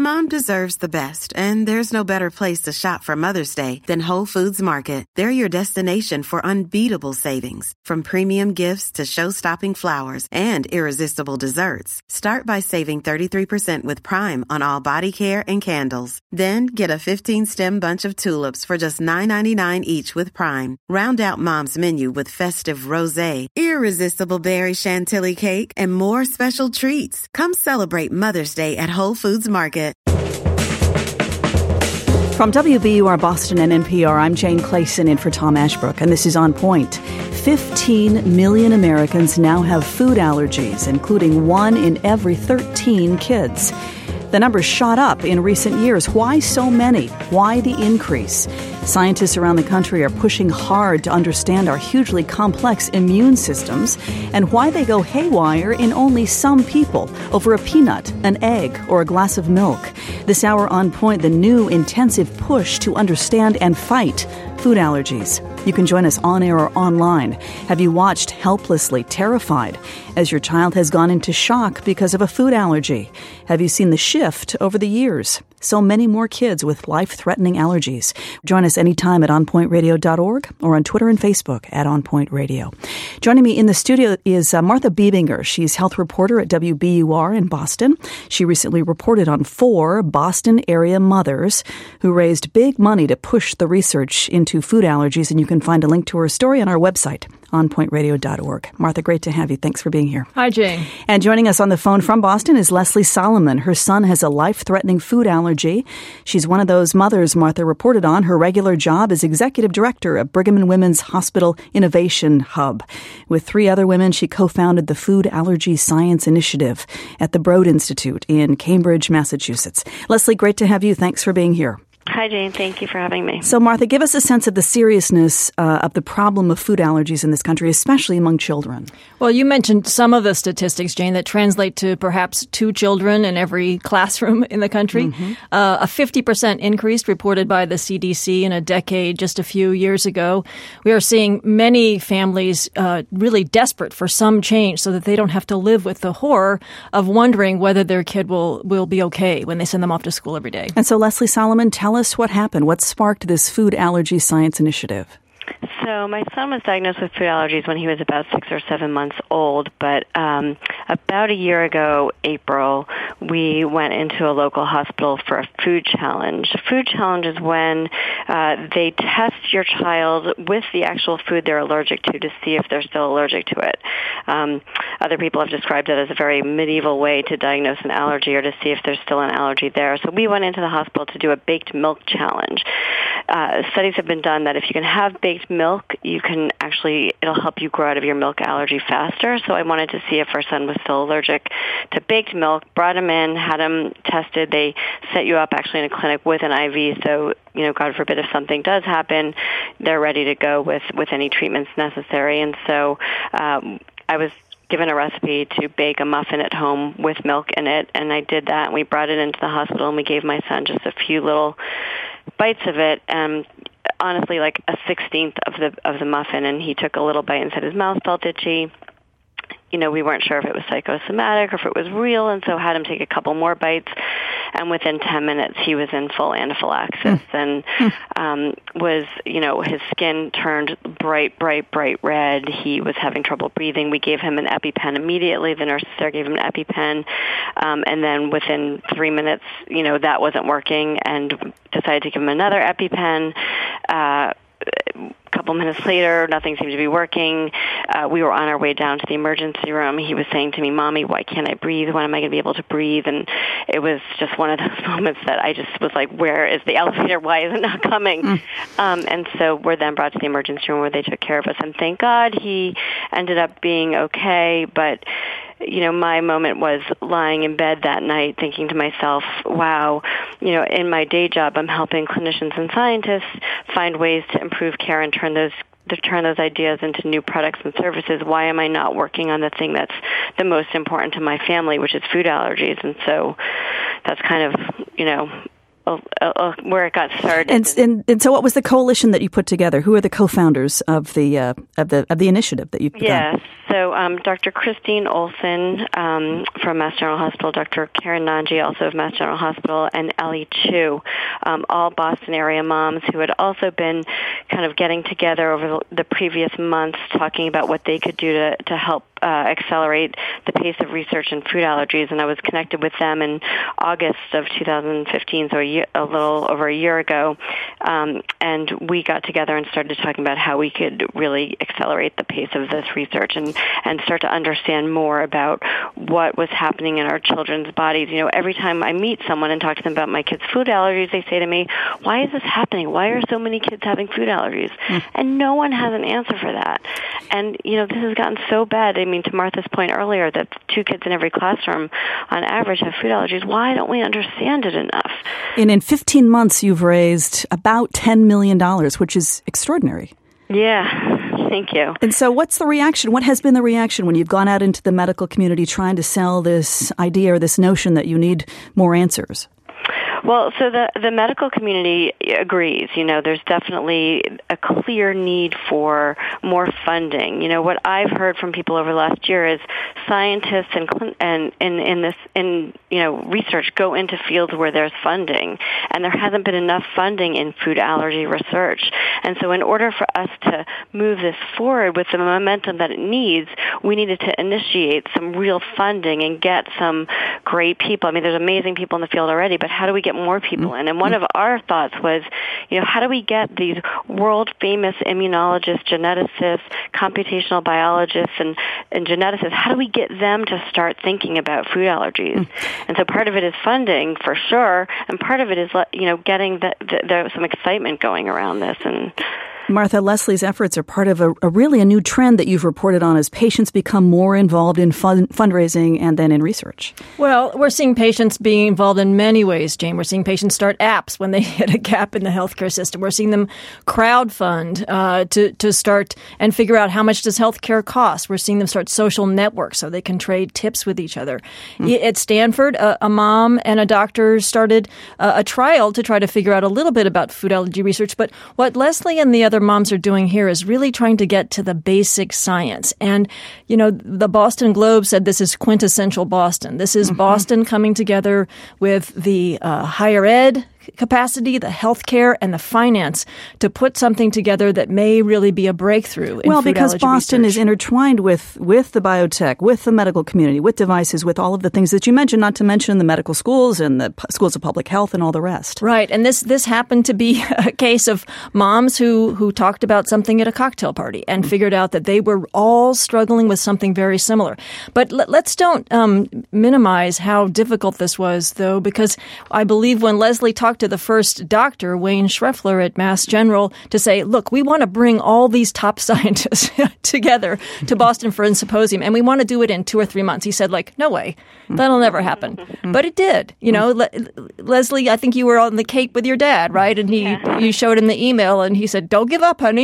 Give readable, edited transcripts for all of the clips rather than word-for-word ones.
Mom deserves the best, and there's no better place to shop for Mother's Day than Whole Foods Market. They're your destination for unbeatable savings, from premium gifts to show-stopping flowers and irresistible desserts. Start by saving 33% with Prime on all body care and candles. Then get a 15-stem bunch of tulips for just $9.99 each with Prime. Round out Mom's menu with festive rosé, irresistible berry chantilly cake, and more special treats. Come celebrate Mother's Day at Whole Foods Market. From WBUR Boston and NPR, I'm Jane Clayson in for Tom Ashbrook, and this is On Point. 15 million Americans now have food allergies, including 1 in every 13 kids. The numbers shot up in recent years. Why so many? Why the increase? Scientists around the country are pushing hard to understand our hugely complex immune systems and why they go haywire in only some people over a peanut, an egg, or a glass of milk. This hour On Point, the new intensive push to understand and fight food allergies. You can join us on air or online. Have you watched helplessly terrified as your child has gone into shock because of a food allergy? Have you seen the shift over the years? So many more kids with life-threatening allergies. Join us anytime at onpointradio.org or on Twitter and Facebook at onpointradio. Joining me in the studio is Martha Biebinger. She's health reporter at WBUR in Boston. She recently reported on 4 Boston area mothers who raised big money to push the research into food allergies, and you can find a link to her story on our website, onpointradio.org. Martha, great to have you. Thanks for being here. Hi, Jane. And joining us on the phone from Boston is Leslie Solomon. Her son has a life-threatening food allergy. She's one of those mothers Martha reported on. Her regular job is executive director of Brigham and Women's Hospital Innovation Hub. With 3 other women, she co-founded the Food Allergy Science Initiative at the Broad Institute in Cambridge, Massachusetts. Leslie, great to have you. Thanks for being here. Hi, Jane. Thank you for having me. So, Martha, give us a sense of the seriousness of the problem of food allergies in this country, especially among children. Well, you mentioned some of the statistics, Jane, that translate to perhaps 2 children in every classroom in the country. Mm-hmm. A 50% increase reported by the CDC in a decade just a few years ago. We are seeing many families really desperate for some change so that they don't have to live with the horror of wondering whether their kid will be okay when they send them off to school every day. And so, Leslie Solomon, tell us what happened. What sparked this Food Allergy Science Initiative? So my son was diagnosed with food allergies when he was about 6 or 7 months old, but about a year ago, April, we went into a local hospital for a food challenge. A food challenge is when they test your child with the actual food they're allergic to see if they're still allergic to it. Other people have described it as a very medieval way to diagnose an allergy or to see if there's still an allergy there. So we went into the hospital to do a baked milk challenge. Studies have been done that if you can have baked milk, it'll help you grow out of your milk allergy faster. So I wanted to see if our son was still allergic to baked milk, brought him in, had him tested. They set you up actually in a clinic with an IV, so, God forbid if something does happen, they're ready to go with any treatments necessary. And so I was given a recipe to bake a muffin at home with milk in it, and I did that, and we brought it into the hospital, and we gave my son just a few little bites of it, honestly like a 16th of the muffin, and he took a little bite and said his mouth felt itchy. We weren't sure if it was psychosomatic or if it was real, and so had him take a couple more bites, and within 10 minutes he was in full anaphylaxis and his skin turned bright red. He was having trouble breathing. We gave him an EpiPen immediately. The nurses there gave him an EpiPen, and then within 3 minutes, that wasn't working, and decided to give him another EpiPen. A couple minutes later, nothing seemed to be working. We were on our way down to the emergency room. He was saying to me, "Mommy, why can't I breathe? When am I going to be able to breathe?" And it was just one of those moments that I just was like, where is the elevator? Why is it not coming? And so we're then brought to the emergency room where they took care of us. And thank God he ended up being okay. But my moment was lying in bed that night thinking to myself, wow, in my day job, I'm helping clinicians and scientists find ways to improve care and turn those ideas into new products and services. Why am I not working on the thing that's the most important to my family, which is food allergies? And so that's kind of, where it got started. And so what was the coalition that you put together? Who are the co-founders of the initiative that you put Yes. So Dr. Christine Olson from Mass General Hospital, Dr. Karen Nanji, also of Mass General Hospital, and Ellie Chu, all Boston area moms who had also been kind of getting together over the previous months, talking about what they could do to help accelerate the pace of research in food allergies. And I was connected with them in August of 2015, so a little over a year ago. And we got together and started talking about how we could really accelerate the pace of this research and start to understand more about what was happening in our children's bodies. You know, every time I meet someone and talk to them about my kids' food allergies, they say to me, why is this happening? Why are so many kids having food allergies? And no one has an answer for that. And, you know, this has gotten so bad. I mean, to Martha's point earlier, that 2 kids in every classroom on average have food allergies. Why don't we understand it enough? And in 15 months, you've raised about $10 million, which is extraordinary. Yeah, thank you. And so what's the reaction? What has been the reaction when you've gone out into the medical community trying to sell this idea or this notion that you need more answers? Well, so the medical community agrees. You know, there's definitely a clear need for more funding. You know, what I've heard from people over the last year is scientists and research go into fields where there's funding, and there hasn't been enough funding in food allergy research. And so in order for us to move this forward with the momentum that it needs, we needed to initiate some real funding and get some great people. I mean, there's amazing people in the field already, but how do we get more people in? And one of our thoughts was, you know, how do we get these world-famous immunologists, geneticists, computational biologists, and geneticists, how do we get them to start thinking about food allergies? And so part of it is funding, for sure, and part of it is, you know, getting some excitement going around this. And Martha, Leslie's efforts are part of a really new trend that you've reported on as patients become more involved in fundraising and then in research. Well, we're seeing patients being involved in many ways, Jane. We're seeing patients start apps when they hit a gap in the healthcare system. We're seeing them crowdfund to start and figure out how much does healthcare cost. We're seeing them start social networks so they can trade tips with each other. At Stanford, a mom and a doctor started a trial to try to figure out a little bit about food allergy research. But what Leslie and the other moms are doing here is really trying to get to the basic science. And, you know, the Boston Globe said this is quintessential Boston. This is Boston coming together with the higher ed capacity, the healthcare, and the finance to put something together that may really be a breakthrough in well, food because allergy Boston research. is intertwined with the biotech, with the medical community, with devices, with all of the things that you mentioned, not to mention the medical schools and the schools of public health and all the rest. Right. And this happened to be a case of moms who talked about something at a cocktail party and figured out that they were all struggling with something very similar. But let's don't minimize how difficult this was, though, because I believe when Leslie talked to the first doctor, Wayne Schreffler at Mass General, to say, look, we want to bring all these top scientists together to Boston for a symposium, and we want to do it in 2 or 3 months. He said, like, no way. That'll never happen. But it did. You know, Leslie, I think you were on the Cape with your dad, right? And you showed him the email, and he said, don't give up, honey.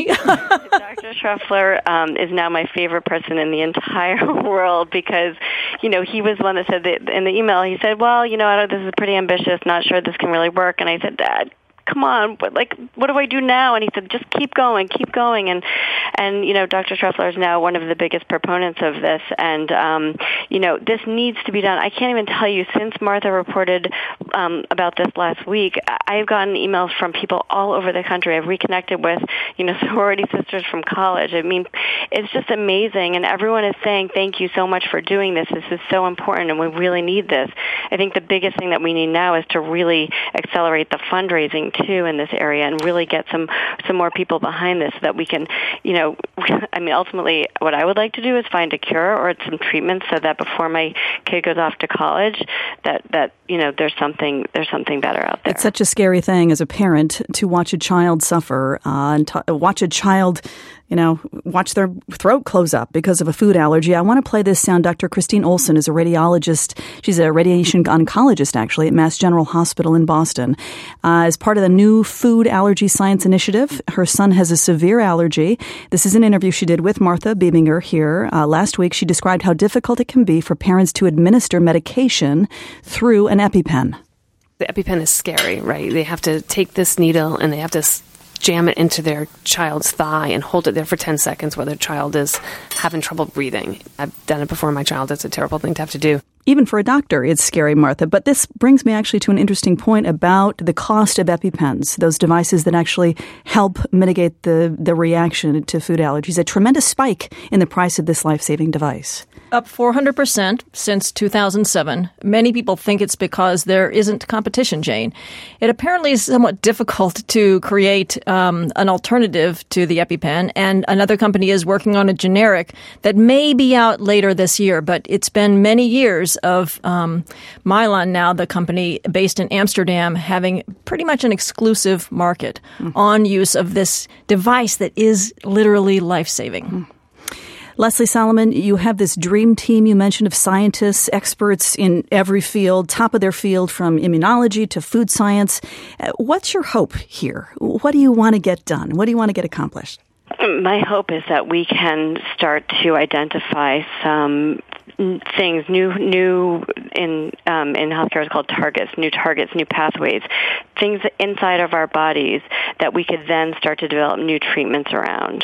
Dr. Schreffler is now my favorite person in the entire world because, you know, he was the one that said that in the email, he said, well, you know, this is pretty ambitious, not sure this can really work. And I said, Dad, come on, what do I do now? And he said, just keep going. And you know, Dr. Schreffler is now one of the biggest proponents of this. And, you know, this needs to be done. I can't even tell you, since Martha reported about this last week, I've gotten emails from people all over the country. I've reconnected with, you know, sorority sisters from college. I mean, it's just amazing. And everyone is saying, thank you so much for doing this. This is so important, and we really need this. I think the biggest thing that we need now is to really accelerate the fundraising too in this area and really get some more people behind this so that we can, you know, I mean, ultimately what I would like to do is find a cure or some treatment so that before my kid goes off to college that you know, there's something better out there. It's such a scary thing as a parent to watch a child suffer and watch a child, you know, watch their throat close up because of a food allergy. I want to play this sound. Dr. Christine Olson is a radiologist. She's a radiation oncologist, actually, at Mass General Hospital in Boston. As part of the new Food Allergy Science Initiative, her son has a severe allergy. This is an interview she did with Martha Bebinger here. Last week, she described how difficult it can be for parents to administer medication through an EpiPen. The EpiPen is scary, right? They have to take this needle and they have to jam it into their child's thigh and hold it there for 10 seconds while their child is having trouble breathing. I've done it before my child. It's a terrible thing to have to do. Even for a doctor, it's scary, Martha. But this brings me actually to an interesting point about the cost of EpiPens, those devices that actually help mitigate the reaction to food allergies. A tremendous spike in the price of this life-saving device. Up 400% since 2007. Many people think it's because there isn't competition, Jane. It apparently is somewhat difficult to create an alternative to the EpiPen, and another company is working on a generic that may be out later this year, but it's been many years of Mylan now, the company based in Amsterdam, having pretty much an exclusive market on use of this device that is literally life-saving. Leslie Solomon, you have this dream team you mentioned of scientists, experts in every field, top of their field from immunology to food science. What's your hope here? What do you want to get done? What do you want to get accomplished? My hope is that we can start to identify some things new in healthcare is called targets, new pathways, things inside of our bodies that we could then start to develop new treatments around.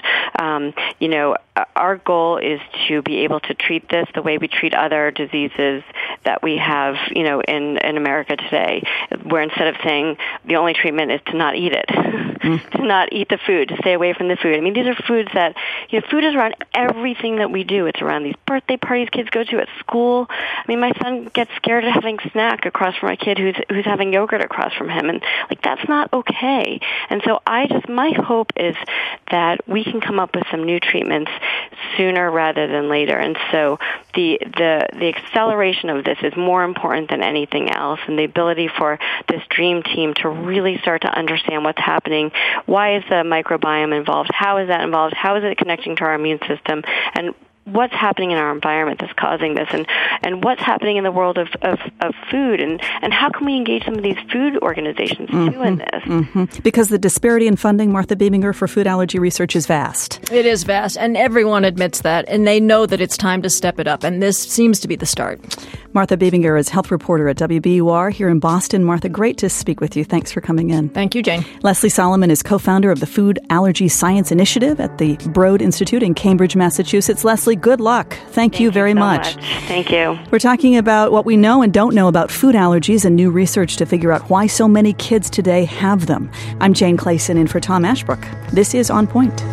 Our goal is to be able to treat this the way we treat other diseases that we have, in America today, where instead of saying the only treatment is to not eat it, to not eat the food, to stay away from the food. I mean, these are foods that, food is around everything that we do. It's around these birthday parties kids go to at school. I mean, my son gets scared of having snack across from a kid who's having yogurt across from him, and that's not okay. And so my hope is that we can come up with some new treatments sooner rather than later. And so the acceleration of this is more important than anything else, and the ability for this dream team to really start to understand what's happening. Why is the microbiome involved? How is that involved? How is it connecting to our immune system? And what's happening in our environment that's causing this, and what's happening in the world of food, and how can we engage some of these food organizations too in this? Because the disparity in funding, Martha Bebinger, for food allergy research is vast. It is vast, and everyone admits that, and they know that it's time to step it up, and this seems to be the start. Martha Bebinger is health reporter at WBUR here in Boston. Martha, great to speak with you. Thanks for coming in. Thank you, Jane. Leslie Solomon is co-founder of the Food Allergy Science Initiative at the Broad Institute in Cambridge, Massachusetts. Leslie, good luck. Thank you very much. Thank you. We're talking about what we know and don't know about food allergies and new research to figure out why so many kids today have them. I'm Jane Clayson in for Tom Ashbrook. This is On Point.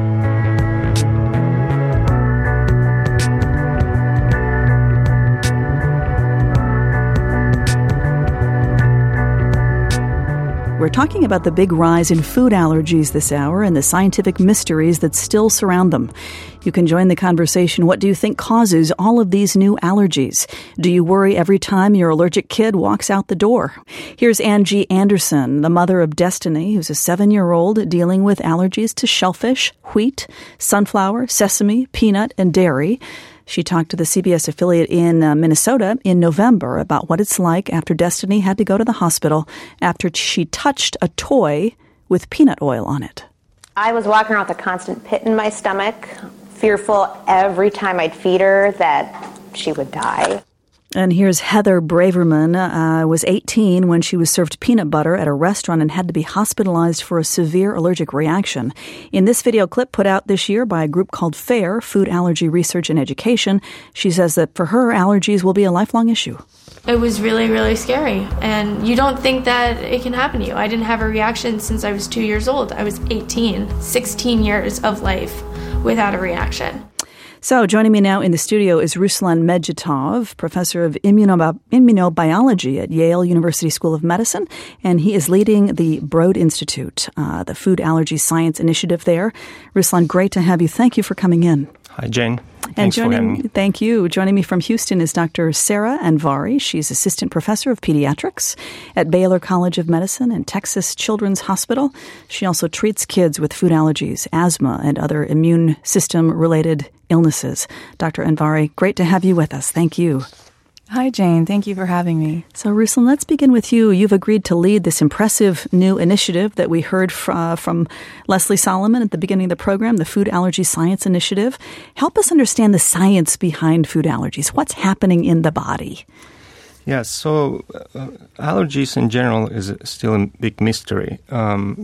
We're talking about the big rise in food allergies this hour and the scientific mysteries that still surround them. You can join the conversation. What do you think causes all of these new allergies? Do you worry every time your allergic kid walks out the door? Here's Angie Anderson, the mother of Destiny, who's a 7-year-old dealing with allergies to shellfish, wheat, sunflower, sesame, peanut, and dairy. She talked to the CBS affiliate in Minnesota in November about what it's like after Destiny had to go to the hospital after she touched a toy with peanut oil on it. I was walking around with a constant pit in my stomach, fearful every time I'd feed her that she would die. And here's Heather Braverman, was 18 when she was served peanut butter at a restaurant and had to be hospitalized for a severe allergic reaction. In this video clip put out this year by a group called FARE, Food Allergy Research and Education, she says that for her, allergies will be a lifelong issue. It was really, really scary, and you don't think that it can happen to you. I didn't have a reaction since I was 2 years old. I was 18, 16 years of life without a reaction. So joining me now in the studio is Ruslan Medjitov, professor of immunobiology at Yale University School of Medicine, and he is leading the Broad Institute, the Food Allergy Science Initiative there. Ruslan, great to have you. Thank you for coming in. Hi, Jane. Thanks for having me. Thank you. Joining me from Houston is Dr. Sarah Anvari. She's assistant professor of pediatrics at Baylor College of Medicine and Texas Children's Hospital. She also treats kids with food allergies, asthma, and other immune system-related illnesses. Dr. Anvari, great to have you with us. Thank you. Hi, Jane. Thank you for having me. So, Ruslan, let's begin with you. You've agreed to lead this impressive new initiative that we heard from Leslie Solomon at the beginning of the program, the Food Allergy Science Initiative. Help us understand the science behind food allergies. What's happening in the body? Yes, so allergies in general is still a big mystery.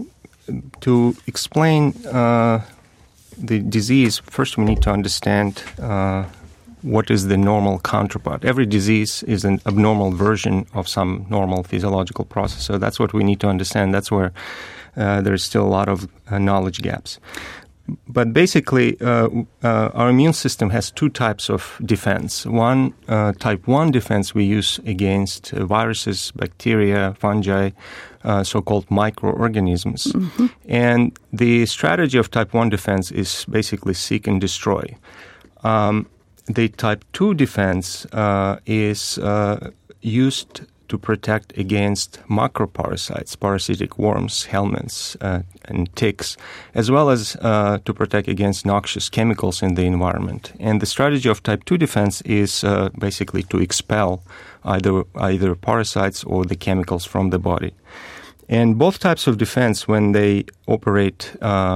to explain the disease, first we need to understand what is the normal counterpart. Every disease is an abnormal version of some normal physiological process. So that's what we need to understand. That's where there's still a lot of knowledge gaps. But basically, our immune system has two types of defense. One, type 1 defense we use against viruses, bacteria, fungi, so-called microorganisms. Mm-hmm. And the strategy of type 1 defense is basically seek and destroy. The type 2 defense is used to protect against macroparasites, parasitic worms, helminths, and ticks, as well as to protect against noxious chemicals in the environment. And the strategy of type 2 defense is basically to expel either parasites or the chemicals from the body. And both types of defense, when they operate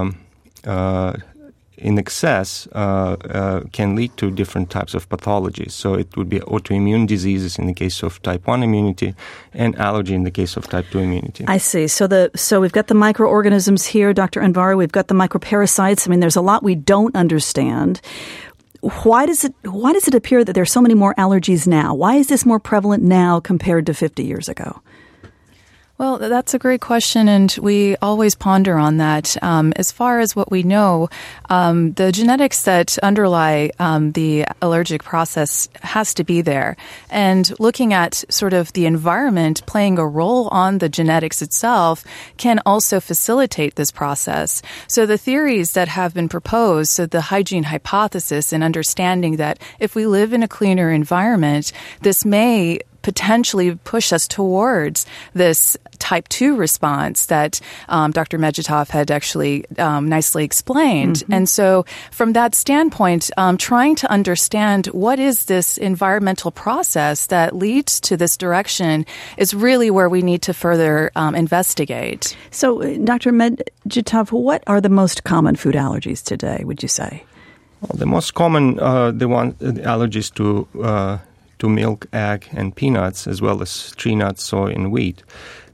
in excess, can lead to different types of pathologies. So it would be autoimmune diseases in the case of type 1 immunity and allergy in the case of type 2 immunity. I see. So we've got the microorganisms here, Dr. Anvari. We've got the microparasites. I mean, there's a lot we don't understand. Why does it appear that there's so many more allergies now? Why is this more prevalent now compared to 50 years ago? Well, that's a great question, and we always ponder on that. As far as what we know, the genetics that underlie the allergic process has to be there. And looking at sort of the environment playing a role on the genetics itself can also facilitate this process. So the theories that have been proposed, so the hygiene hypothesis and understanding that if we live in a cleaner environment, this may potentially push us towards this type 2 response that Dr. Medvedov had actually nicely explained. Mm-hmm. And so from that standpoint, trying to understand what is this environmental process that leads to this direction is really where we need to further investigate. So, Dr. Medvedov, what are the most common food allergies today, would you say? Well, the most common allergies to milk, egg, and peanuts, as well as tree nuts, soy, and wheat.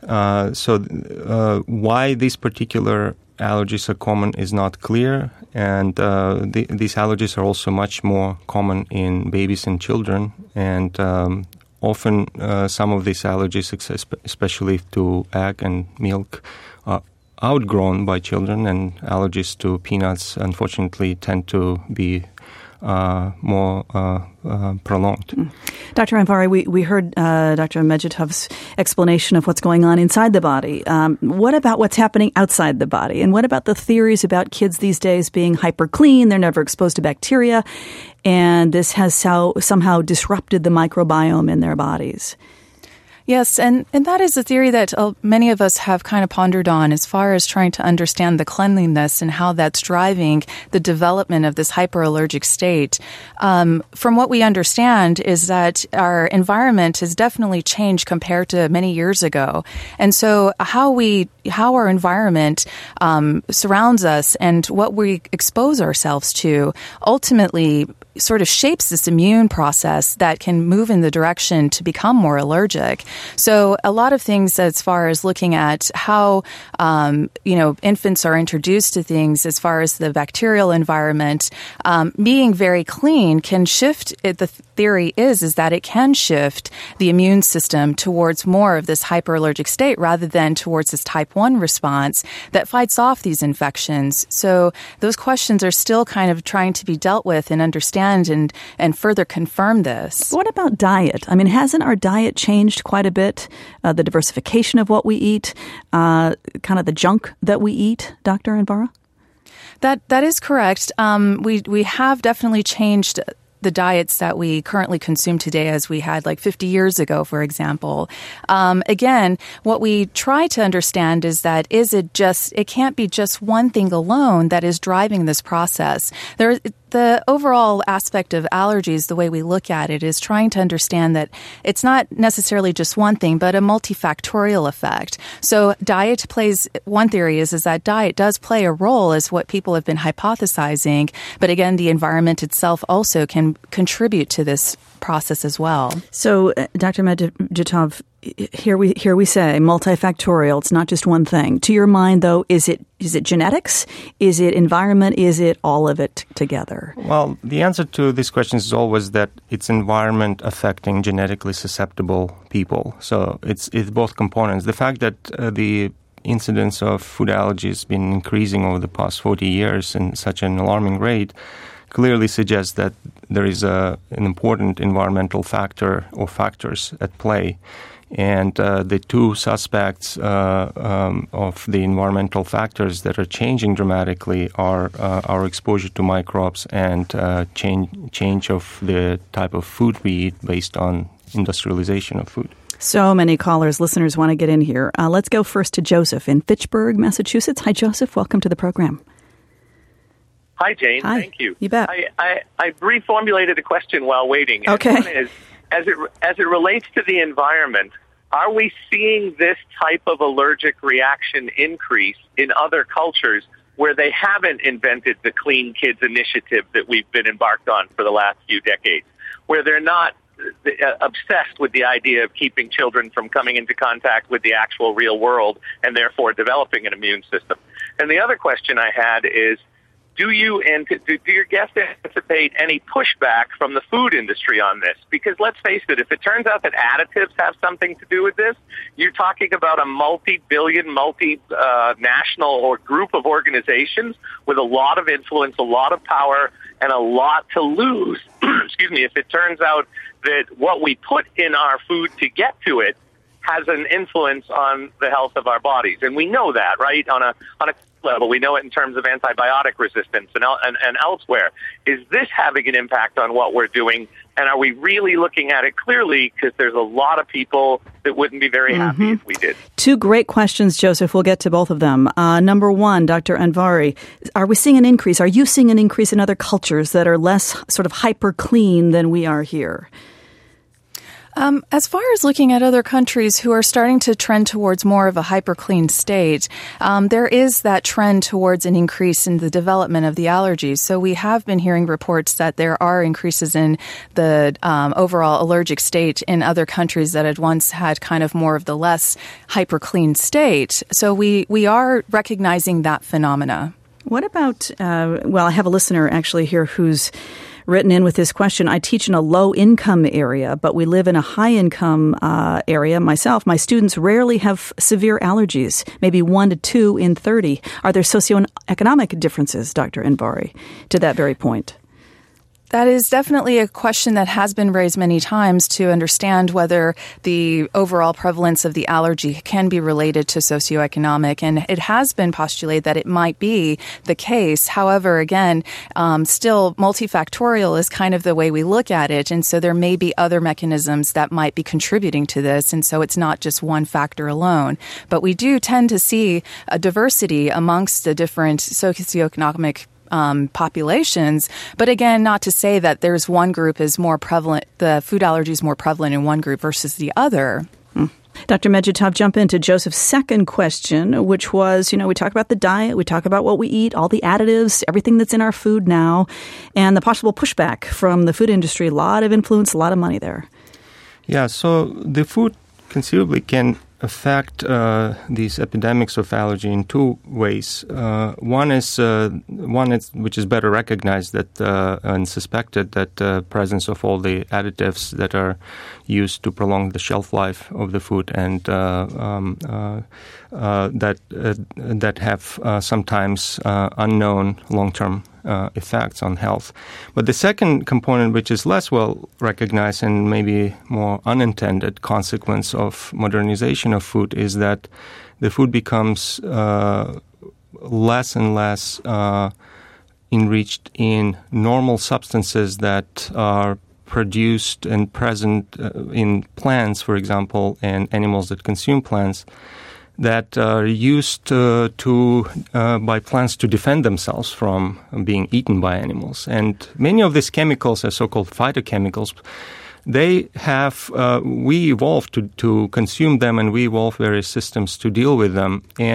Why these particular allergies are common is not clear, and these allergies are also much more common in babies and children, and often some of these allergies, especially to egg and milk, are outgrown by children, and allergies to peanuts, unfortunately, tend to be more prolonged. Dr. Anvari, we heard Dr. Medvedov's explanation of what's going on inside the body. What about what's happening outside the body? And what about the theories about kids these days being hyper clean, they're never exposed to bacteria, and this has somehow disrupted the microbiome in their bodies? Yes, and that is a theory that many of us have kind of pondered on as far as trying to understand the cleanliness and how that's driving the development of this hyperallergic state. From what we understand is that our environment has definitely changed compared to many years ago. And so how our environment surrounds us and what we expose ourselves to ultimately sort of shapes this immune process that can move in the direction to become more allergic. So a lot of things as far as looking at how, infants are introduced to things as far as the bacterial environment, being very clean can shift it. The theory is that it can shift the immune system towards more of this hyperallergic state rather than towards this type 1 response that fights off these infections. So those questions are still kind of trying to be dealt with and understand and further confirm this. What about diet? I mean, hasn't our diet changed quite a bit? The diversification of what we eat, kind of the junk that we eat, Dr. Anvari? That is correct. We have definitely changed the diets that we currently consume today as we had like 50 years ago, for example. Again, what we try to understand is that it can't be just one thing alone that is driving this process. The overall aspect of allergies, the way we look at it, is trying to understand that it's not necessarily just one thing, but a multifactorial effect. So diet one theory is that diet does play a role as what people have been hypothesizing. But again, the environment itself also can contribute to this process as well. So, Dr. Medvedov, here we say multifactorial. It's not just one thing. To your mind, though, is it genetics? Is it environment? Is it all of it together? Well, the answer to this question is always that it's environment affecting genetically susceptible people. So it's both components. The fact that the incidence of food allergies has been increasing over the past 40 years in such an alarming rate clearly suggests that there is an important environmental factor or factors at play. And the two suspects of the environmental factors that are changing dramatically are our exposure to microbes and change of the type of food we eat based on industrialization of food. So many callers, listeners want to get in here. Let's go first to Joseph in Fitchburg, Massachusetts. Hi, Joseph. Welcome to the program. Hi, Jane. Hi. Thank you. You bet. I reformulated a question while waiting. Okay. And one is, as it relates to the environment, are we seeing this type of allergic reaction increase in other cultures where they haven't invented the Clean Kids initiative that we've been embarked on for the last few decades, where they're not obsessed with the idea of keeping children from coming into contact with the actual real world and therefore developing an immune system? And the other question I had is, do your guests anticipate any pushback from the food industry on this? Because let's face it, if it turns out that additives have something to do with this, you're talking about a multi-billion, multinational or group of organizations with a lot of influence, a lot of power, and a lot to lose, excuse me, if it turns out that what we put in our food to get to it has an influence on the health of our bodies. And we know that, right, on a level. We know it in terms of antibiotic resistance and elsewhere. Is this having an impact on what we're doing? And are we really looking at it clearly? Because there's a lot of people that wouldn't be very happy if we did. Two great questions, Joseph. We'll get to both of them. Number one, Dr. Anvari, are we seeing an increase? Are you seeing an increase in other cultures that are less sort of hyper clean than we are here? As far as looking at other countries who are starting to trend towards more of a hyper-clean state, there is that trend towards an increase in the development of the allergies. So we have been hearing reports that there are increases in the overall allergic state in other countries that had once had kind of more of the less hyper-clean state. So we are recognizing that phenomena. What about, I have a listener actually here who's written in with this question. I teach in a low-income area, but we live in a high-income area. Myself, my students rarely have severe allergies, maybe 1 to 2 in 30. Are there socioeconomic differences, Dr. Anvari, to that very point? That is definitely a question that has been raised many times to understand whether the overall prevalence of the allergy can be related to socioeconomic. And it has been postulated that it might be the case. However, again, still multifactorial is kind of the way we look at it. And so there may be other mechanisms that might be contributing to this. And so it's not just one factor alone. But we do tend to see a diversity amongst the different socioeconomic populations. But again, not to say that there's one group is more prevalent, the food allergy is more prevalent in one group versus the other. Dr. Medjitov, jump into Joseph's second question, which was, we talk about the diet, we talk about what we eat, all the additives, everything that's in our food now, and the possible pushback from the food industry. A lot of influence, a lot of money there. Yeah, so the food conceivably can affect these epidemics of allergy in two ways. One is which is better recognized and suspected, that presence of all the additives that are used to prolong the shelf life of the food and that have sometimes unknown long-term effects on health. But the second component, which is less well recognized and maybe more unintended consequence of modernization of food, is that the food becomes less and less enriched in normal substances that are produced and present in plants, for example, and animals that consume plants, that are used by plants to defend themselves from being eaten by animals. And many of these chemicals are so-called phytochemicals. They have, we evolved to consume them, and we evolved various systems to deal with them. And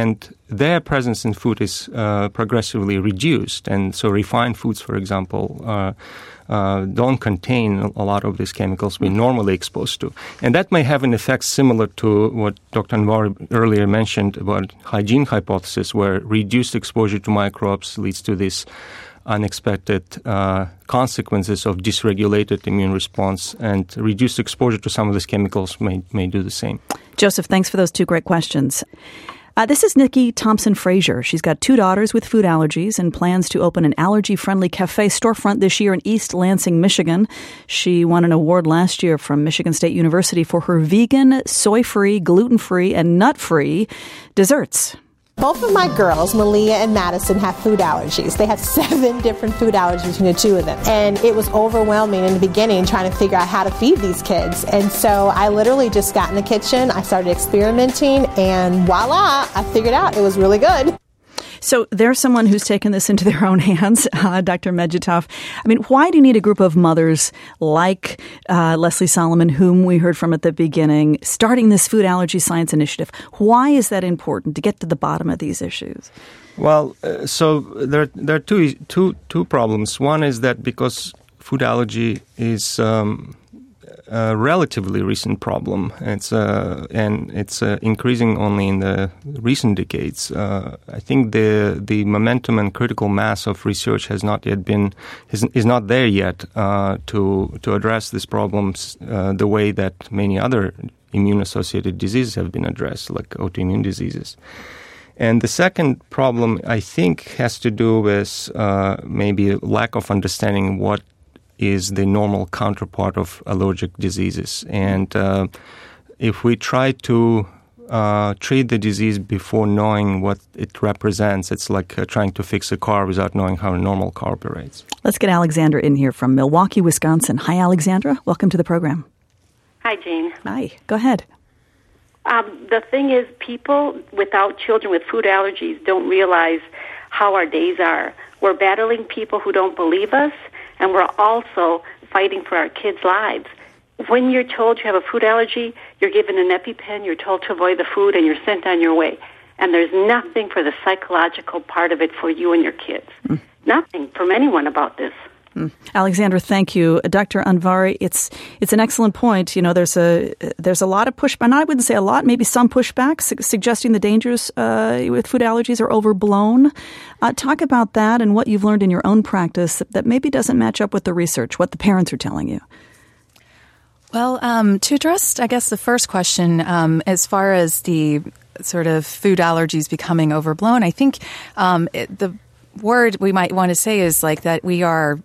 their presence in food is progressively reduced. And so refined foods, for example, don't contain a lot of these chemicals we're normally exposed to. And that may have an effect similar to what Dr. Anvari earlier mentioned about hygiene hypothesis, where reduced exposure to microbes leads to this unexpected consequences of dysregulated immune response, and reduced exposure to some of these chemicals may do the same. Joseph, thanks for those two great questions. This is Nikki Thompson-Frazier. She's got 2 daughters with food allergies and plans to open an allergy-friendly cafe storefront this year in East Lansing, Michigan. She won an award last year from Michigan State University for her vegan, soy-free, gluten-free, and nut-free desserts. Both of my girls, Malia and Madison, have food allergies. They have 7 different food allergies between the 2 of them. And it was overwhelming in the beginning trying to figure out how to feed these kids. And so I literally just got in the kitchen, I started experimenting, and voila, I figured out it was really good. So there's someone who's taken this into their own hands, Dr. Medjitov. I mean, why do you need a group of mothers like Leslie Solomon, whom we heard from at the beginning, starting this food allergy science initiative? Why is that important to get to the bottom of these issues? Well, so there are two problems. One is that because food allergy is a relatively recent problem. It's increasing only in the recent decades. I think the momentum and critical mass of research is not there yet to address these problems the way that many other immune-associated diseases have been addressed, like autoimmune diseases. And the second problem, I think, has to do with maybe lack of understanding what is the normal counterpart of allergic diseases. And if we try to treat the disease before knowing what it represents, it's like trying to fix a car without knowing how a normal car operates. Let's get Alexandra in here from Milwaukee, Wisconsin. Hi, Alexandra. Welcome to the program. Hi, Jane. Hi. Go ahead. The thing is, people without children with food allergies don't realize how our days are. We're battling people who don't believe us, and we're also fighting for our kids' lives. When you're told you have a food allergy, you're given an EpiPen, you're told to avoid the food, and you're sent on your way. And there's nothing for the psychological part of it for you and your kids. Nothing from anyone about this. Alexandra, thank you. Dr. Anvari, it's an excellent point. You know, there's a lot of pushback, and I wouldn't say a lot, maybe some pushback, suggesting the dangers with food allergies are overblown. Talk about that and what you've learned in your own practice that maybe doesn't match up with the research, what the parents are telling you. Well, to address, I guess, the first question, as far as the sort of food allergies becoming overblown, I think the word we might want to say is like that we are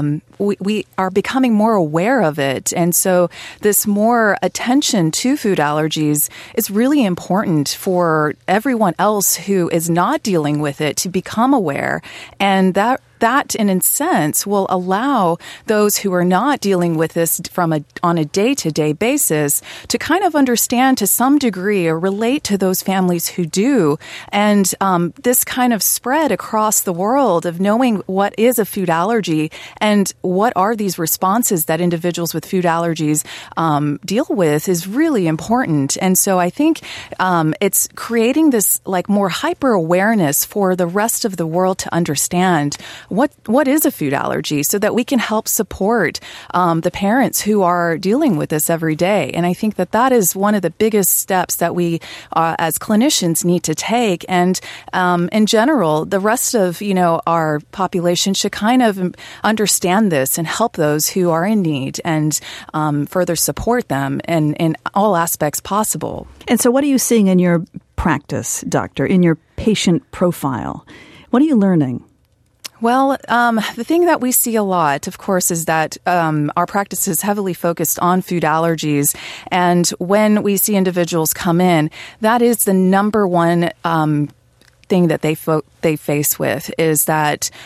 becoming more aware of it. And so this more attention to food allergies is really important for everyone else who is not dealing with it to become aware. And that in a sense will allow those who are not dealing with this on a day-to-day basis to kind of understand to some degree or relate to those families who do. And this kind of spread across the world of knowing what is a food allergy and what are these responses that individuals with food allergies deal with is really important. And so I think it's creating this like more hyper awareness for the rest of the world to understand what is a food allergy so that we can help support the parents who are dealing with this every day. And I think that is one of the biggest steps that we as clinicians need to take. And in general, the rest of, our population should kind of understand this and help those who are in need and further support them in all aspects possible. And so what are you seeing in your practice, doctor, in your patient profile? What are you learning? Well, the thing that we see a lot, of course, is that our practice is heavily focused on food allergies. And when we see individuals come in, that is the number one thing that they face with is that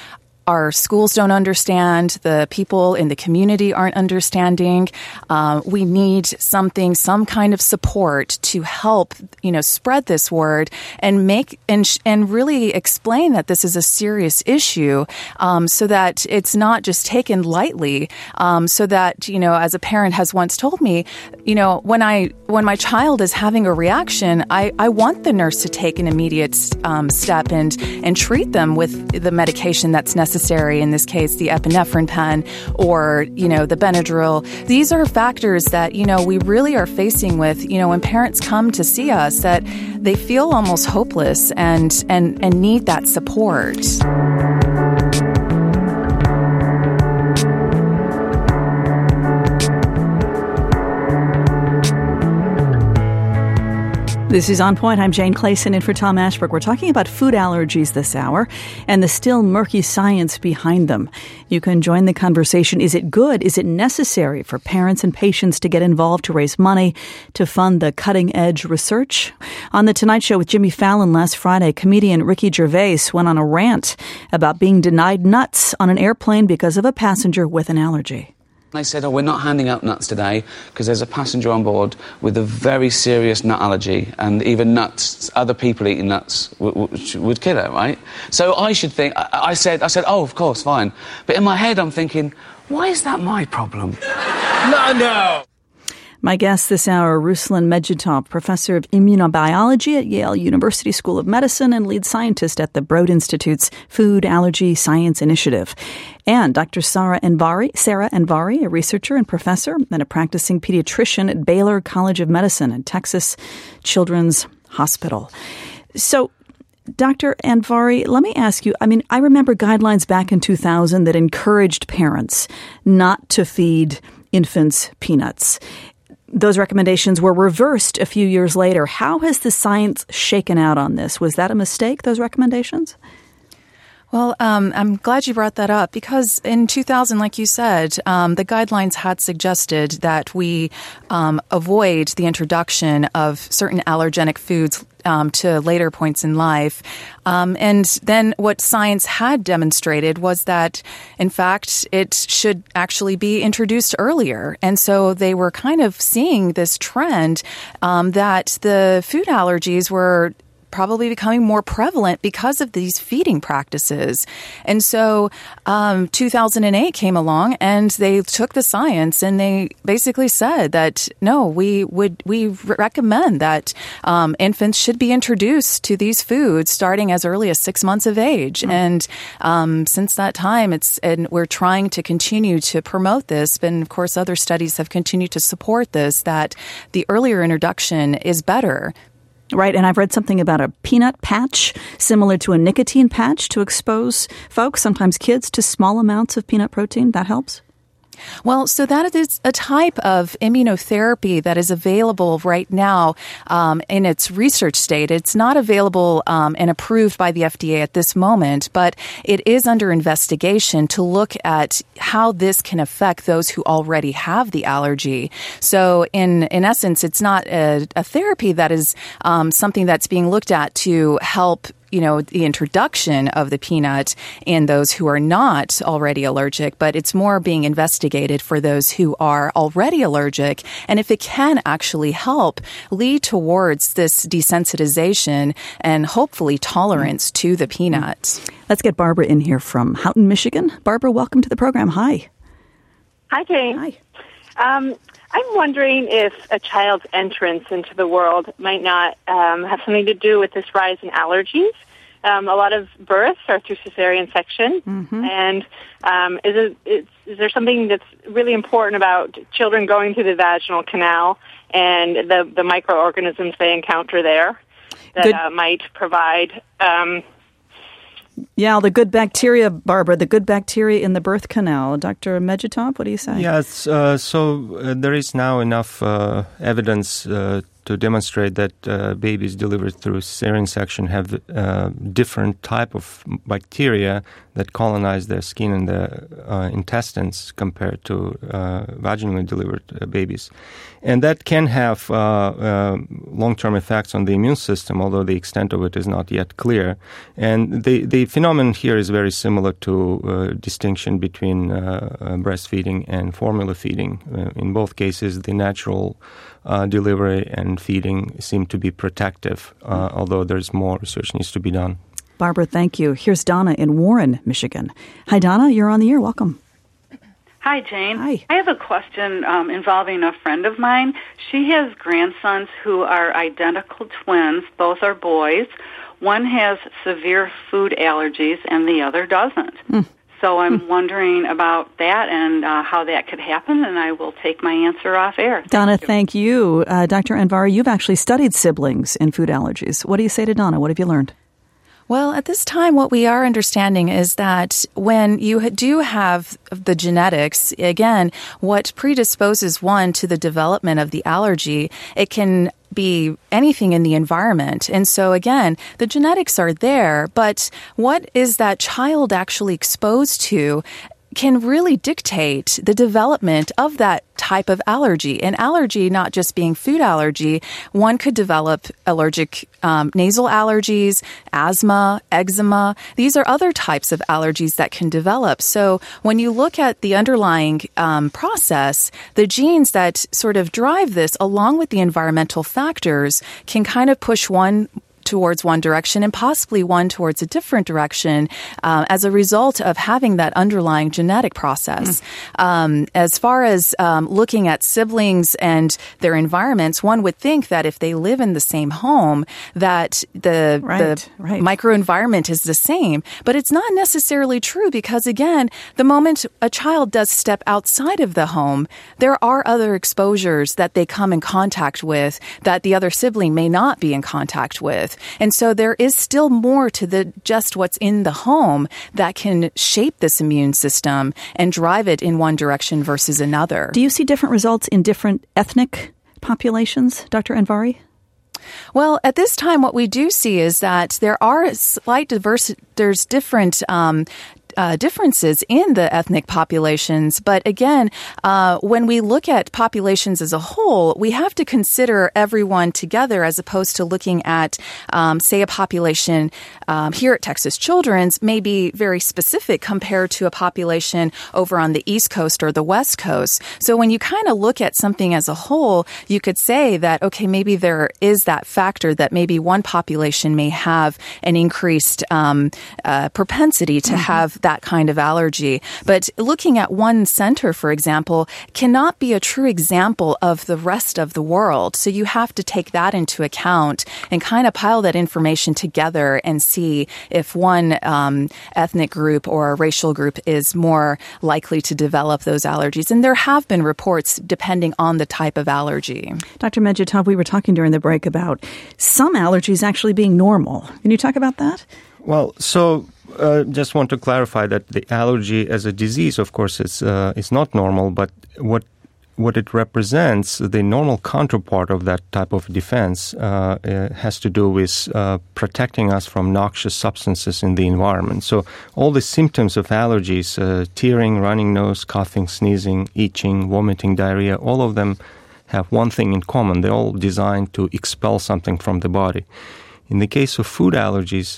our schools don't understand. The people in the community aren't understanding. We need some kind of support to help, spread this word and make and really explain that this is a serious issue, so that it's not just taken lightly. So that, as a parent has once told me, when my child is having a reaction, I want the nurse to take an immediate step and treat them with the medication that's necessary. In this case, the epinephrine pen or, the Benadryl. These are factors that, we really are facing with, when parents come to see us, that they feel almost hopeless and need that support. This is On Point. I'm Jane Clayson in for Tom Ashbrook. We're talking about food allergies this hour and the still murky science behind them. You can join the conversation. Is it good? Is it necessary for parents and patients to get involved to raise money to fund the cutting-edge research? On The Tonight Show with Jimmy Fallon last Friday, comedian Ricky Gervais went on a rant about being denied nuts on an airplane because of a passenger with an allergy. They said, we're not handing out nuts today because there's a passenger on board with a very serious nut allergy, and even nuts, other people eating nuts would kill her, right? So I should think, I said, oh, of course, fine. But in my head, I'm thinking, why is that my problem? No. My guest this hour, Ruslan Medzhitov, professor of immunobiology at Yale University School of Medicine and lead scientist at the Broad Institute's Food Allergy Science Initiative. And Dr. Sarah Anvari, a researcher and professor and a practicing pediatrician at Baylor College of Medicine and Texas Children's Hospital. So, Dr. Anvari, let me ask you, I remember guidelines back in 2000 that encouraged parents not to feed infants peanuts. Those recommendations were reversed a few years later. How has the science shaken out on this? Was that a mistake, those recommendations? Well, I'm glad you brought that up because in 2000, like you said, the guidelines had suggested that we avoid the introduction of certain allergenic foods to later points in life. And then what science had demonstrated was that, in fact, it should actually be introduced earlier. And so they were kind of seeing this trend that the food allergies were probably becoming more prevalent because of these feeding practices. And so 2008 came along and they took the science and they basically said that, no, we recommend that infants should be introduced to these foods starting as early as 6 months of age. Mm-hmm. And since that time, we're trying to continue to promote this. And of course, other studies have continued to support this, that the earlier introduction is better. Right, and I've read something about a peanut patch, similar to a nicotine patch, to expose folks, sometimes kids, to small amounts of peanut protein. That helps? Well, so that is a type of immunotherapy that is available right now in its research state. It's not available and approved by the FDA at this moment, but it is under investigation to look at how this can affect those who already have the allergy. So in essence, it's not a therapy that is something that's being looked at to help the introduction of the peanut in those who are not already allergic, but it's more being investigated for those who are already allergic. And if it can actually help lead towards this desensitization and hopefully tolerance to the peanut. Let's get Barbara in here from Houghton, Michigan. Barbara, welcome to the program. Hi. Hi, Jane. Hi. I'm wondering if a child's entrance into the world might not have something to do with this rise in allergies. A lot of births are through cesarean section, mm-hmm. and is there something that's really important about children going through the vaginal canal and the microorganisms they encounter there that might provide... Yeah, the good bacteria, Barbara, the good bacteria in the birth canal. Dr. Medzhitov, what do you say? Yes, so there is now enough evidence to demonstrate that babies delivered through cesarean section have different type of bacteria that colonize their skin and the intestines compared to vaginally delivered babies. And that can have long-term effects on the immune system, although the extent of it is not yet clear. And the phenomenon here is very similar to distinction between breastfeeding and formula feeding. In both cases, the natural delivery and feeding seem to be protective, although there's more research needs to be done. Barbara, thank you. Here's Donna in Warren, Michigan. Hi, Donna. You're on the air. Welcome. Hi, Jane. Hi. I have a question involving a friend of mine. She has grandsons who are identical twins. Both are boys. One has severe food allergies and the other doesn't. So I'm wondering about that and how that could happen, and I will take my answer off air. Donna, thank you. Dr. Anvari, you've actually studied siblings and food allergies. What do you say to Donna? What have you learned? Well, at this time, what we are understanding is that when you do have the genetics, again, what predisposes one to the development of the allergy, it can be anything in the environment. And so again, the genetics are there, but what is that child actually exposed to can really dictate the development of that type of allergy. An allergy not just being food allergy, one could develop allergic nasal allergies, asthma, eczema. These are other types of allergies that can develop. So when you look at the underlying process, the genes that sort of drive this along with the environmental factors can kind of push one towards one direction and possibly one towards a different direction as a result of having that underlying genetic process. As far as looking at siblings and their environments, one would think that if they live in the same home, that the microenvironment is the same. But it's not necessarily true because, again, the moment a child does step outside of the home, there are other exposures that they come in contact with that the other sibling may not be in contact with. And so there is still more to just what's in the home that can shape this immune system and drive it in one direction versus another. Do you see different results in different ethnic populations, Dr. Anvari? Well, at this time, what we do see is that there are slight there's different differences in the ethnic populations. But again, when we look at populations as a whole, we have to consider everyone together as opposed to looking at, say, a population here at Texas Children's may be very specific compared to a population over on the East Coast or the West Coast. So when you kind of look at something as a whole, you could say that, okay, maybe there is that factor that maybe one population may have an increased propensity to have that kind of allergy. But looking at one center, for example, cannot be a true example of the rest of the world. So you have to take that into account and kind of pile that information together and see if one ethnic group or a racial group is more likely to develop those allergies. And there have been reports depending on the type of allergy. Dr. Medjitov, we were talking during the break about some allergies actually being normal. Can you talk about that? Well, so just want to clarify that the allergy as a disease, of course, is not normal, but what it represents, the normal counterpart of that type of defense, has to do with protecting us from noxious substances in the environment. So all the symptoms of allergies, tearing, running nose, coughing, sneezing, itching, vomiting, diarrhea, all of them have one thing in common. They're all designed to expel something from the body. In the case of food allergies,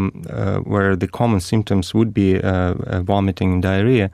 where the common symptoms would be vomiting and diarrhea,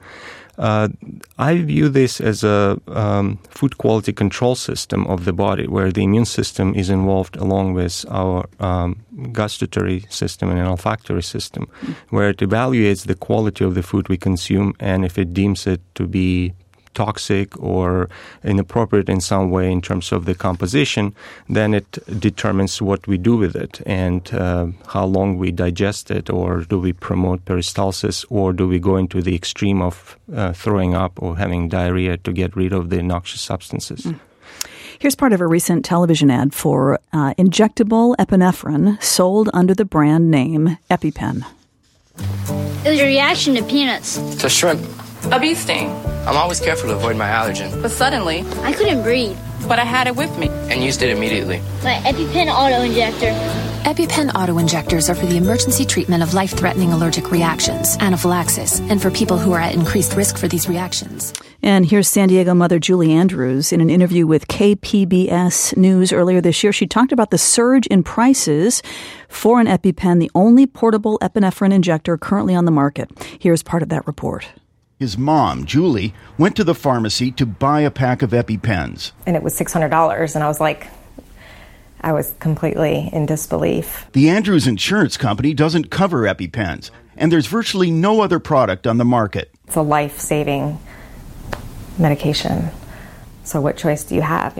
I view this as a food quality control system of the body, where the immune system is involved along with our gustatory system and an olfactory system, where it evaluates the quality of the food we consume, and if it deems it to be toxic or inappropriate in some way in terms of the composition, then it determines what we do with it and how long we digest it, or do we promote peristalsis, or do we go into the extreme of throwing up or having diarrhea to get rid of the noxious substances. Here's part of a recent television ad for injectable epinephrine sold under the brand name EpiPen. It was a reaction to peanuts. To shrimp. A bee sting. I'm always careful to avoid my allergen. But suddenly, I couldn't breathe. but I had it with me. And used it immediately. My EpiPen auto-injector. EpiPen auto-injectors are for the emergency treatment of life-threatening allergic reactions, anaphylaxis, and for people who are at increased risk for these reactions. And here's San Diego mother Julie Andrews in an interview with KPBS News earlier this year. She talked about the surge in prices for an EpiPen, the only portable epinephrine injector currently on the market. Here's part of that report. His mom, Julie, went to the pharmacy to buy a pack of EpiPens. And it was $600, and I was completely in disbelief. The Andrews Insurance Company doesn't cover EpiPens, and there's virtually no other product on the market. It's a life-saving medication. So what choice do you have?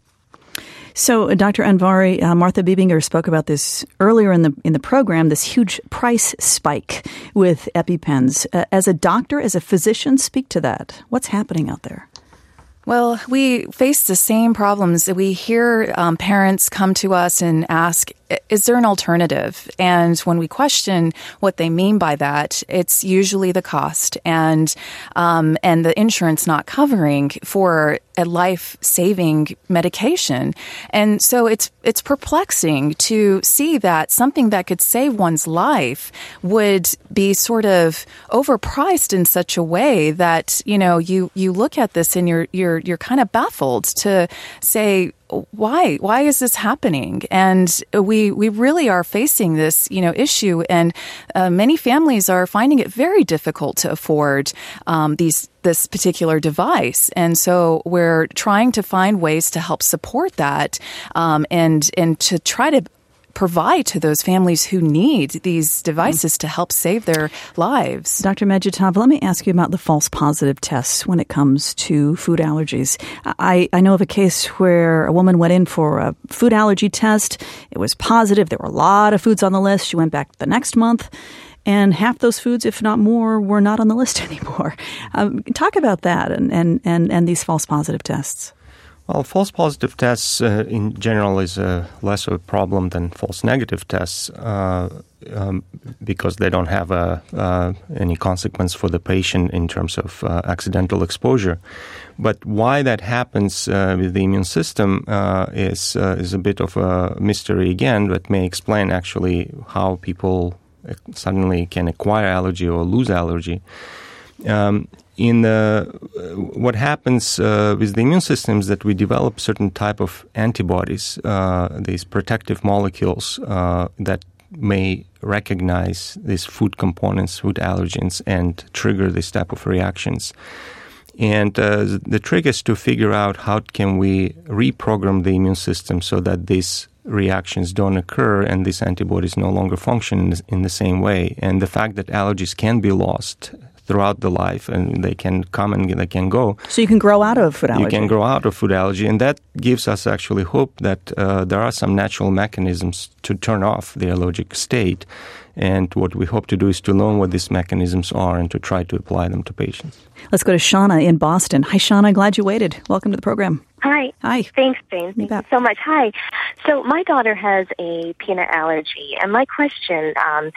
So, Dr. Anvari, Martha Biebinger spoke about this earlier in the program, this huge price spike with EpiPens. As a doctor, as a physician, speak to that. What's happening out there? Well, we face the same problems. We hear parents come to us and ask, is there an alternative? And when we question what they mean by that, it's usually the cost and the insurance not covering for a life-saving medication. And so it's perplexing to see that something that could save one's life would be sort of overpriced in such a way that, you look at this and you're kind of baffled to say, why is this happening? And we really are facing this, issue, and many families are finding it very difficult to afford this particular device. And so we're trying to find ways to help support that, and to try to provide to those families who need these devices to help save their lives. Dr. Majitova, let me ask you about the false positive tests when it comes to food allergies. I know of a case where a woman went in for a food allergy test. It was positive. There were a lot of foods on the list. She went back the next month, and half those foods, if not more, were not on the list anymore. Talk about that and these false positive tests. Well, false positive tests in general is less of a problem than false negative tests because they don't have any consequence for the patient in terms of accidental exposure. But why that happens with the immune system is a bit of a mystery again, that may explain actually how people suddenly can acquire allergy or lose allergy. What happens with the immune system is that we develop certain type of antibodies, these protective molecules that may recognize these food components, food allergens, and trigger this type of reactions. And the trick is to figure out how can we reprogram the immune system so that these reactions don't occur and these antibodies no longer function in the same way. And the fact that allergies can be lost throughout the life, and they can come and they can go. So you can grow out of food allergy. You can grow out of food allergy, and that gives us actually hope that there are some natural mechanisms to turn off the allergic state. And what we hope to do is to learn what these mechanisms are and to try to apply them to patients. Let's go to Shauna in Boston. Hi, Shauna. Glad you waited. Welcome to the program. Hi. Hi. Thanks, Jane. Thank you so much. Hi. So my daughter has a peanut allergy, and my question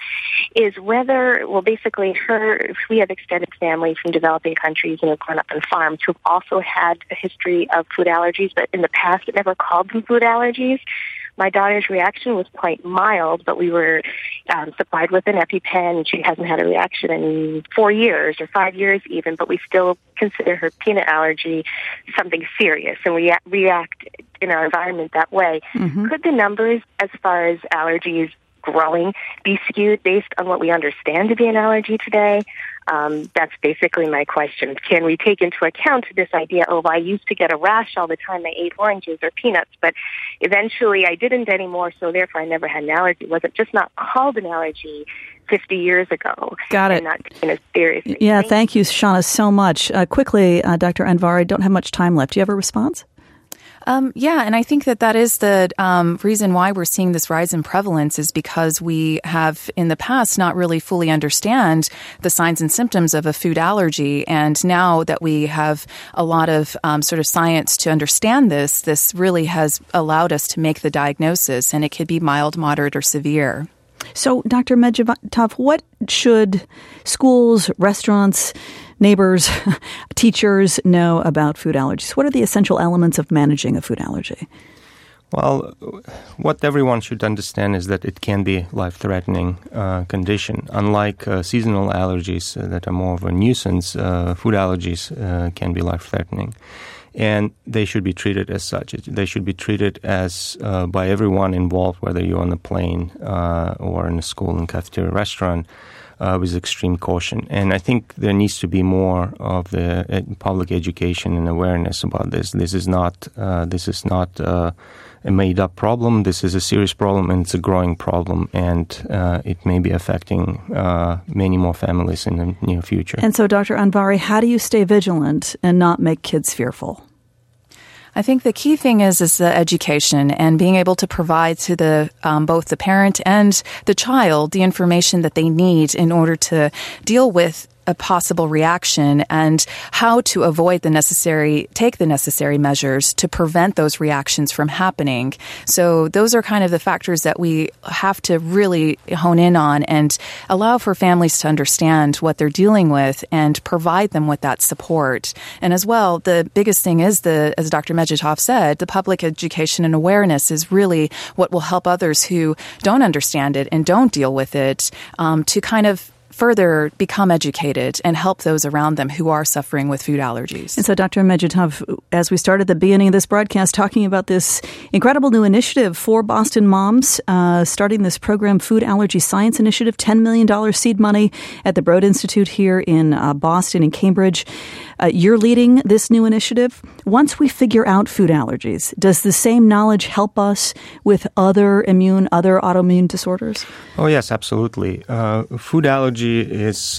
is whether, basically we have extended family from developing countries and have grown up on farms who have also had a history of food allergies, but in the past it never called them food allergies. My daughter's reaction was quite mild, but we were supplied with an EpiPen. She hasn't had a reaction in 4 years or 5 years even, but we still consider her peanut allergy something serious, and we react in our environment that way. Mm-hmm. Could the numbers as far as allergies growing be skewed based on what we understand to be an allergy today? That's basically my question. Can we take into account this idea, I used to get a rash all the time I ate oranges or peanuts, but eventually I didn't anymore, so therefore I never had an allergy. Was it just not called an allergy 50 years ago? Got it. And not taken as seriously? Yeah, thank you, Shauna, so much. Quickly, Dr. Anvari, don't have much time left. Do you have a response? Yeah, and I think that is the reason why we're seeing this rise in prevalence is because we have in the past not really fully understand the signs and symptoms of a food allergy. And now that we have a lot of sort of science to understand this really has allowed us to make the diagnosis, and it could be mild, moderate, or severe. So, Dr. Medvedov, what should schools, restaurants, neighbors, teachers know about food allergies? What are the essential elements of managing a food allergy? Well, what everyone should understand is that it can be life-threatening condition. Unlike seasonal allergies that are more of a nuisance, food allergies can be life-threatening. And they should be treated as such. They should be treated as by everyone involved, whether you're on a plane or in a school, in cafeteria, restaurant, with extreme caution. And I think there needs to be more of the public education and awareness about this. This is not a made-up problem. This is a serious problem, and it's a growing problem, and it may be affecting many more families in the near future. And so, Dr. Anvari, how do you stay vigilant and not make kids fearful? I think the key thing is the education and being able to provide to the both the parent and the child the information that they need in order to deal with a possible reaction and how to avoid take the necessary measures to prevent those reactions from happening. So those are kind of the factors that we have to really hone in on and allow for families to understand what they're dealing with and provide them with that support. And as well, the biggest thing is as Dr. Medvedov said, the public education and awareness is really what will help others who don't understand it and don't deal with it to kind of further become educated and help those around them who are suffering with food allergies. And so, Dr. Medvedov, as we started the beginning of this broadcast talking about this incredible new initiative for Boston moms, starting this program, Food Allergy Science Initiative, $10 million seed money at the Broad Institute here in Boston and Cambridge. You're leading this new initiative. Once we figure out food allergies, does the same knowledge help us with other autoimmune disorders? Oh, yes, absolutely. Food allergy is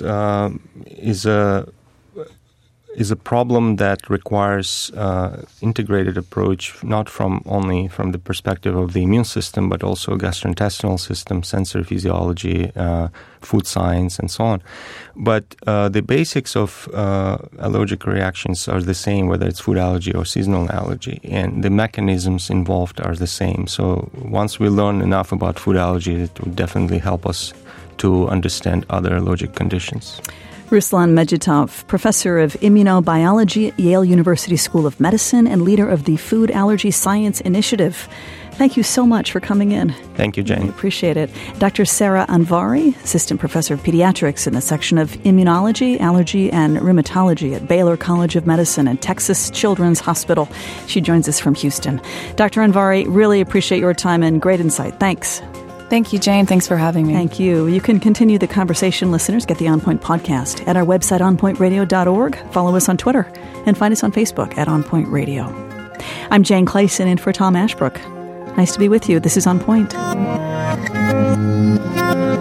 a problem that requires integrated approach, not only from the perspective of the immune system, but also gastrointestinal system, sensory physiology, food science, and so on. But the basics of allergic reactions are the same, whether it's food allergy or seasonal allergy, and the mechanisms involved are the same. So once we learn enough about food allergy, it will definitely help us to understand other allergic conditions. Ruslan Medvedov, professor of immunobiology at Yale University School of Medicine and leader of the Food Allergy Science Initiative. Thank you so much for coming in. Thank you, Jane. I appreciate it. Dr. Sarah Anvari, assistant professor of pediatrics in the section of immunology, allergy, and rheumatology at Baylor College of Medicine and Texas Children's Hospital. She joins us from Houston. Dr. Anvari, really appreciate your time and great insight. Thanks. Thank you, Jane. Thanks for having me. Thank you. You can continue the conversation, listeners. Get the On Point podcast at our website, onpointradio.org. Follow us on Twitter and find us on Facebook at On Point Radio. I'm Jane Clayson in for Tom Ashbrook. Nice to be with you. This is On Point.